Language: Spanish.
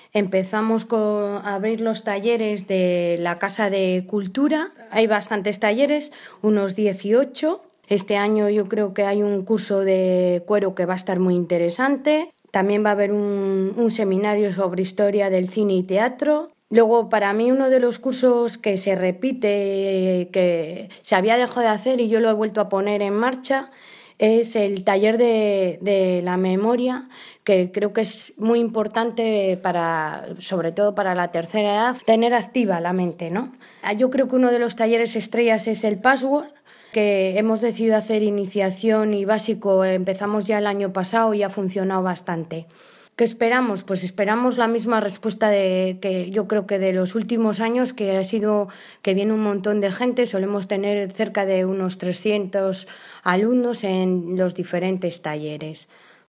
Empezamos a abrir los talleres de la Casa de Cultura. Hay bastantes talleres, unos 18. Este año yo creo que hay un curso de cuero que va a estar muy interesante. También va a haber un seminario sobre historia del cine y teatro. Luego, para mí, uno de los cursos que se repite, que se había dejado de hacer y yo lo he vuelto a poner en marcha, es el taller de la memoria, que creo que es muy importante sobre todo para la tercera edad, tener activa la mente, ¿no? Yo creo que uno de los talleres estrellas es el Password, que hemos decidido hacer iniciación y básico, empezamos ya el año pasado y ha funcionado bastante. ¿Qué esperamos? Pues esperamos la misma respuesta que yo creo que de los últimos años, que ha sido que viene un montón de gente. Solemos tener cerca de unos 300 alumnos en los diferentes talleres.